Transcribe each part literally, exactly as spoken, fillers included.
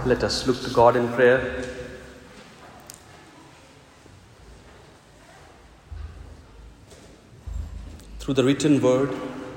Let us look to God in prayer. Through the written word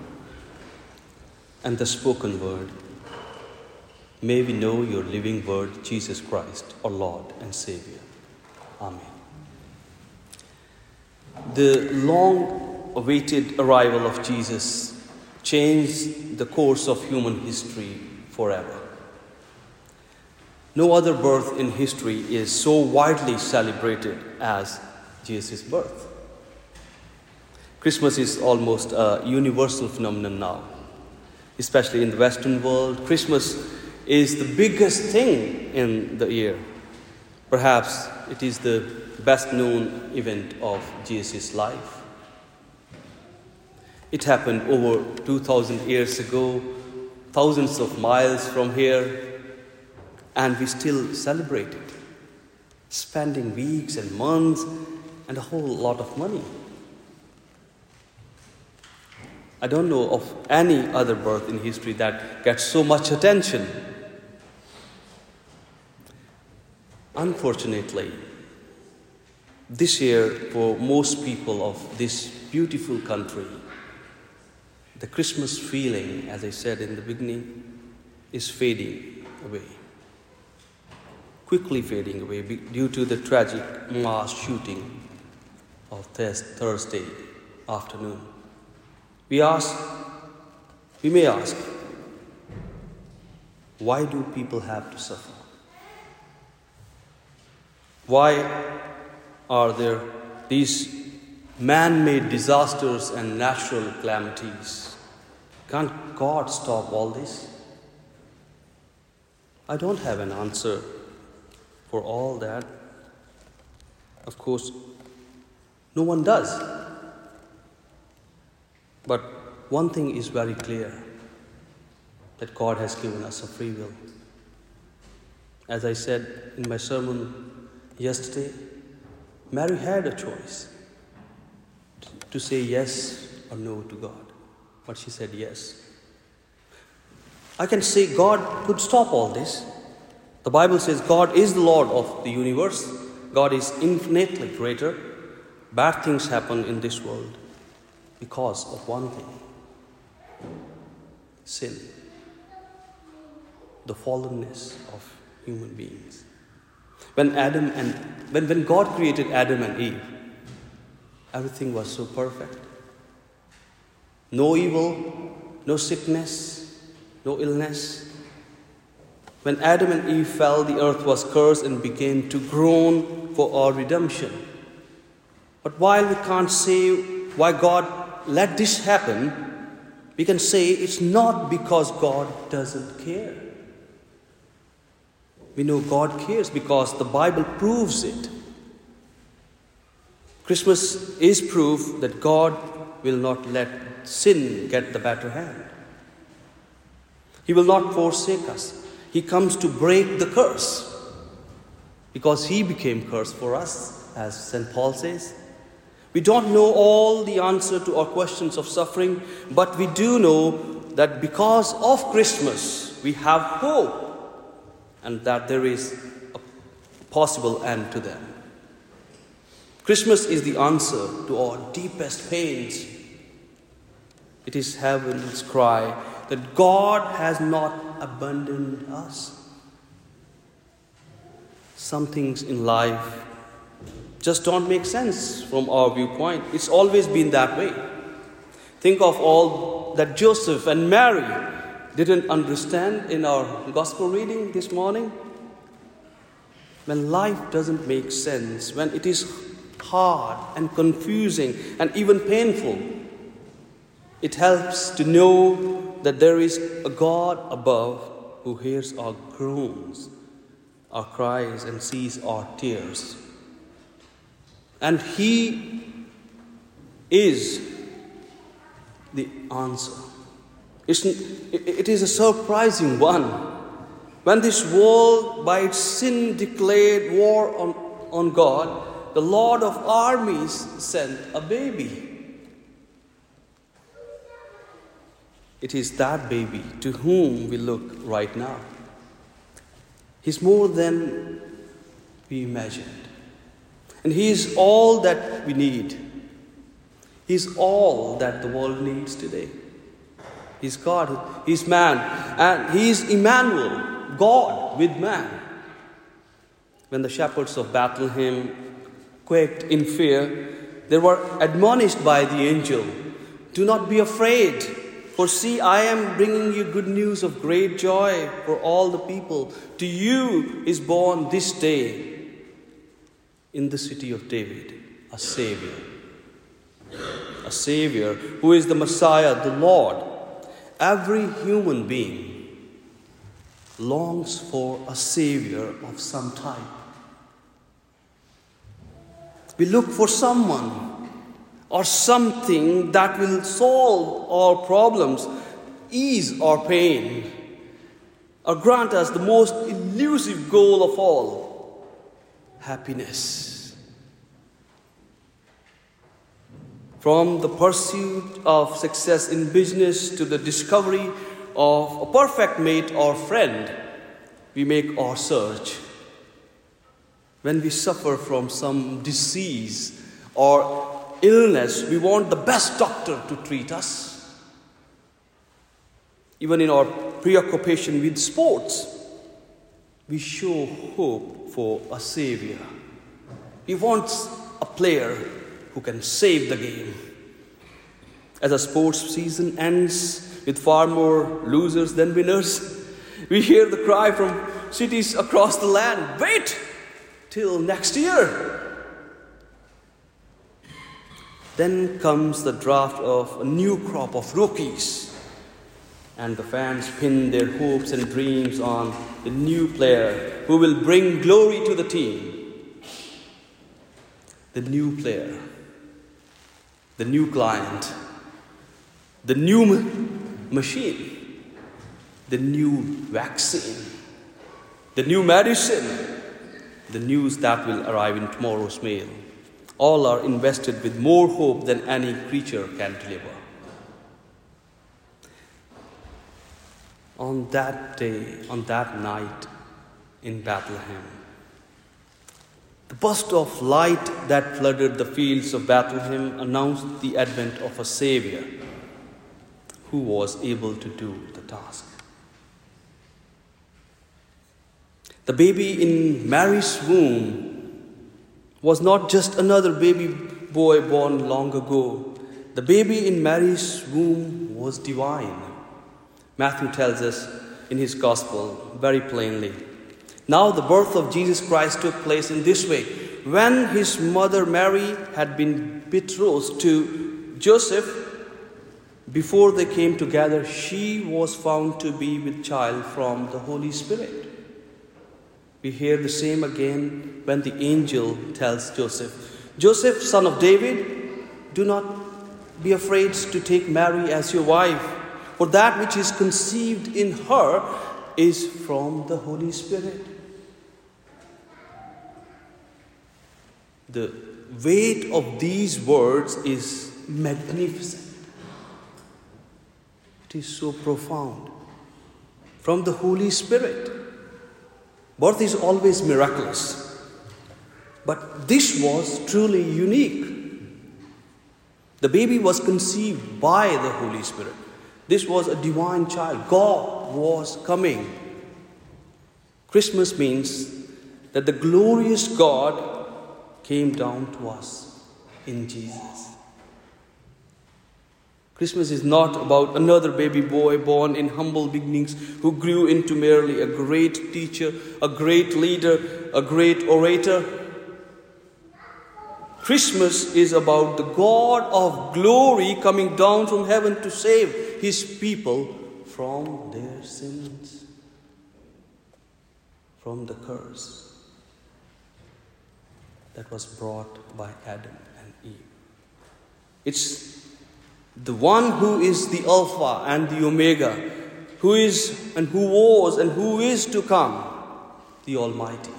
and the spoken word, may we know your living word, Jesus Christ, our Lord and Savior. Amen. The long-awaited arrival of Jesus changed the course of human history forever. No other birth in history is so widely celebrated as Jesus' birth. Christmas is almost a universal phenomenon now, especially in the Western world. Christmas is the biggest thing in the year. Perhaps it is the best known event of Jesus' life. It happened over two thousand years ago, thousands of miles from here, and we still celebrate it, spending weeks and months and a whole lot of money. I don't know of any other birth in history that gets so much attention. Unfortunately, this year, for most people of this beautiful country, the Christmas feeling, as I said in the beginning, is fading away. Quickly fading away due to the tragic mass shooting of Thursday afternoon. We ask, we may ask, why do people have to suffer? Why are there these man-made disasters and natural calamities? Can't God stop all this? I don't have an answer for all that. Of course, no one does. But one thing is very clear, that God has given us a free will. As I said in my sermon yesterday, Mary had a choice to say yes or no to God, but she said yes. I can say God could stop all this. The Bible says God is the Lord of the universe. God is infinitely greater. Bad things happen in this world because of one thing: sin, the fallenness of human beings. When Adam and when, when God created Adam and Eve, everything was so perfect. No evil, no sickness, no illness. When Adam and Eve fell, the earth was cursed and began to groan for our redemption. But while we can't say why God let this happen, we can say it's not because God doesn't care. We know God cares because the Bible proves it. Christmas is proof that God will not let sin get the better hand. He will not forsake us. He comes to break the curse because He became curse for us, as Saint Paul says. We don't know all the answer to our questions of suffering, but we do know that because of Christmas, we have hope and that there is a possible end to them. Christmas is the answer to our deepest pains. It is heaven's cry that God has not abandoned us. Some things in life just don't make sense from our viewpoint. It's always been that way. Think of all that Joseph and Mary didn't understand in our gospel reading this morning. When life doesn't make sense, when it is hard and confusing and even painful, it helps to know that there is a God above who hears our groans, our cries, and sees our tears. And He is the answer. It's, it is a surprising one. When this world by its sin declared war on, on God, the Lord of armies sent a baby. It is that baby to whom we look right now. He's more than we imagined. And He is all that we need. He's all that the world needs today. He's God, He's man, and He is Emmanuel, God with man. When the shepherds of Bethlehem quaked in fear, they were admonished by the angel, "Do not be afraid, for see, I am bringing you good news of great joy for all the people. To you is born this day in the city of David a Savior." A Savior who is the Messiah, the Lord. Every human being longs for a Savior of some type. We look for someone or something that will solve our problems, ease our pain, or grant us the most elusive goal of all, happiness. From the pursuit of success in business to the discovery of a perfect mate or friend, we make our search. When we suffer from some disease or illness, we want the best doctor to treat us. Even in our preoccupation with sports, we show hope for a Savior. We want a player who can save the game. As a sports season ends with far more losers than winners, we hear the cry from cities across the land, "Wait till next year." Then comes the draft of a new crop of rookies, and the fans pin their hopes and dreams on the new player who will bring glory to the team. The new player, the new client, the new machine, the new vaccine, the new medicine, the news that will arrive in tomorrow's mail. All are invested with more hope than any creature can deliver. On that day, on that night in Bethlehem, the burst of light that flooded the fields of Bethlehem announced the advent of a Savior who was able to do the task. The baby in Mary's womb was not just another baby boy born long ago. The baby in Mary's womb was divine. Matthew tells us in his gospel very plainly. Now the birth of Jesus Christ took place in this way. When his mother Mary had been betrothed to Joseph, before they came together, she was found to be with child from the Holy Spirit. We hear the same again when the angel tells Joseph, "Joseph, son of David, do not be afraid to take Mary as your wife, for that which is conceived in her is from the Holy Spirit." The weight of these words is magnificent. It is so profound. From the Holy Spirit. Birth is always miraculous, but this was truly unique. The baby was conceived by the Holy Spirit. This was a divine child. God was coming. Christmas means that the glorious God came down to us in Jesus. Christmas is not about another baby boy born in humble beginnings who grew into merely a great teacher, a great leader, a great orator. Christmas is about the God of glory coming down from heaven to save his people from their sins, from the curse that was brought by Adam and Eve. It's the one who is the Alpha and the Omega, who is and who was and who is to come, the Almighty.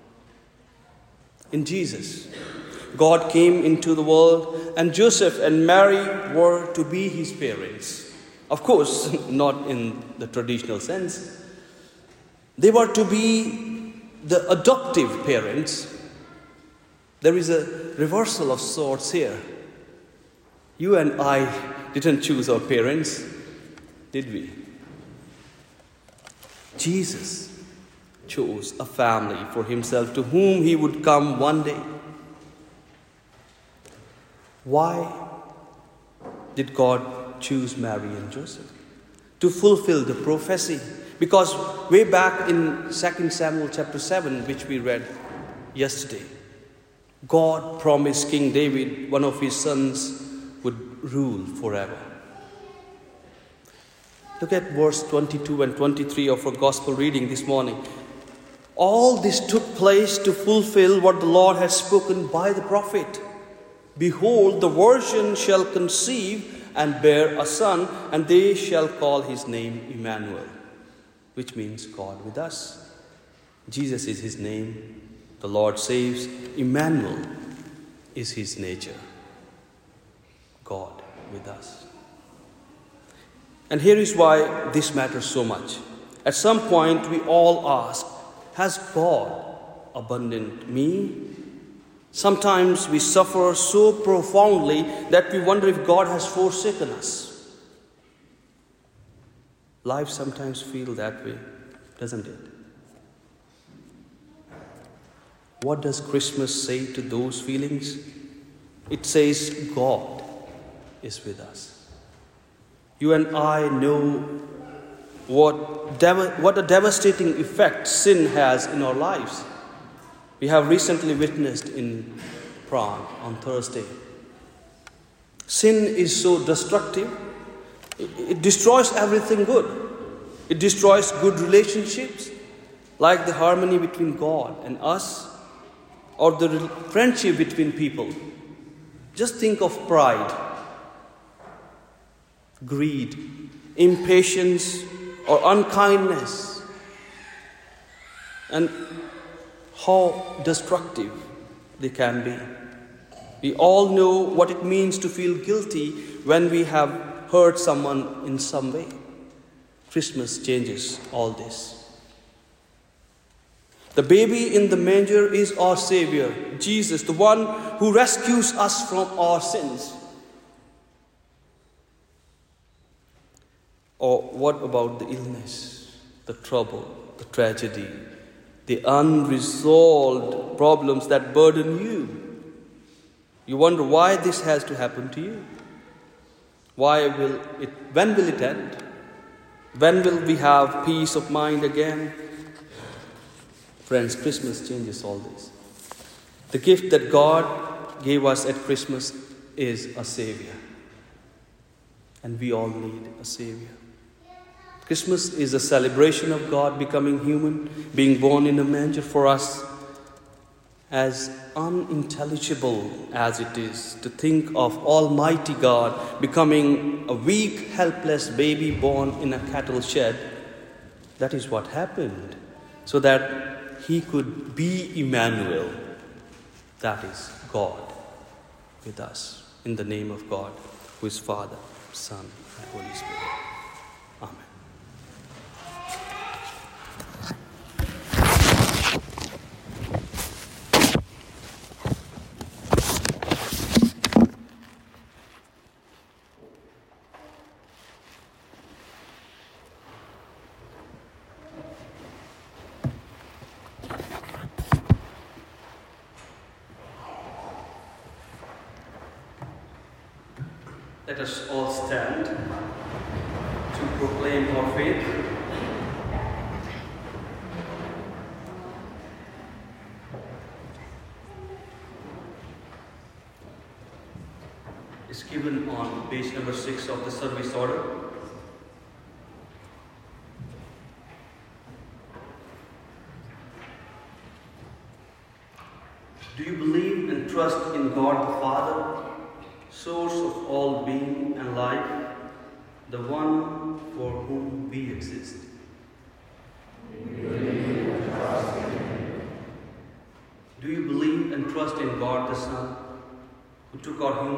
In Jesus, God came into the world, and Joseph and Mary were to be his parents. Of course, not in the traditional sense. They were to be the adoptive parents, there is a reversal of sorts here. You and I didn't choose our parents, did we? Jesus chose a family for himself to whom he would come one day. Why did God choose Mary and Joseph? To fulfill the prophecy. Because way back in Second Samuel chapter seven, which we read yesterday, God promised King David one of his sons would rule forever. Look at verse twenty-two and twenty-three of our gospel reading this morning. All this took place to fulfill what the Lord had spoken by the prophet. Behold, the virgin shall conceive and bear a son, and they shall call his name Emmanuel, which means God with us. Jesus is his name. The Lord saves. Emmanuel is his nature. God with us. And here is why this matters so much. At some point we all ask, has God abandoned me? Sometimes we suffer so profoundly that we wonder if God has forsaken us. Life sometimes feels that way, doesn't it? What does Christmas say to those feelings? It says God is with us. You and I know what, dev- what a devastating effect sin has in our lives. We have recently witnessed in Prague on Thursday. Sin is so destructive. It, it destroys everything good. It destroys good relationships, like the harmony between God and us, or the friendship between people. Just think of pride, greed, impatience, or unkindness, and how destructive they can be. We all know what it means to feel guilty when we have hurt someone in some way. Christmas changes all this. The baby in the manger is our Savior, Jesus, the one who rescues us from our sins. Or what about the illness, the trouble, the tragedy, the unresolved problems that burden you? You wonder why this has to happen to you. Why will it, when will it end? When will we have peace of mind again? Friends, Christmas changes all this. The gift that God gave us at Christmas is a Savior. And we all need a Savior. Christmas is a celebration of God becoming human, being born in a manger for us. As unintelligible as it is to think of Almighty God becoming a weak, helpless baby born in a cattle shed, that is what happened, so that he could be Emmanuel. That is God with us, in the name of God, who is Father, Son, and Holy Spirit. Amen. Let us all stand to proclaim our faith. It's given on page number six of the service order. Do you believe and trust in God the Father, source of all being and life, the one for whom we exist? We believe and trust in Him. Do you believe and trust in God the Son, who took our human